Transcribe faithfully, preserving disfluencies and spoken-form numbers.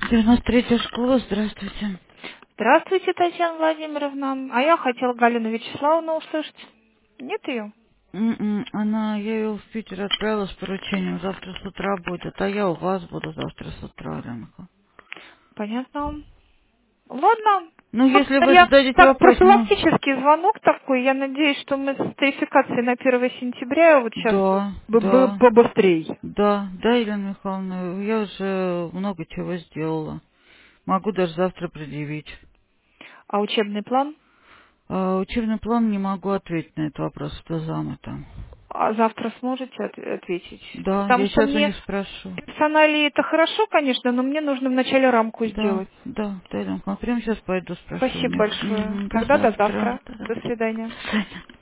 девяносто третья школа, здравствуйте. Здравствуйте, Татьяна Владимировна. А я хотела Галину Вячеславовну услышать. Нет ее? М-м, Она, я ее в Питер отправила с поручением, завтра с утра будет, а я у вас буду завтра с утра, Ленка. Понятно. Ладно. Ну, если Просто вы я зададите так вопрос, ну, профилактический звонок такой. Я надеюсь, что мы с тарификацией на первое сентября вот сейчас да, бы- бы- да, побыстрей. да, да, Елена Михайловна, я уже много чего сделала. Могу даже завтра предъявить. А учебный план? А, учебный план не могу ответить на этот вопрос, кто зам там. А завтра сможете от- ответить? Да, Потому я что сейчас у мне них спрошу. персонали это хорошо, конечно, но мне нужно вначале рамку Да, сделать. да, да, Ленка, прямо сейчас пойду спрошу у Спасибо них. большое. Мгм, до Тогда до завтра. завтра. До До завтра. свидания. До свидания.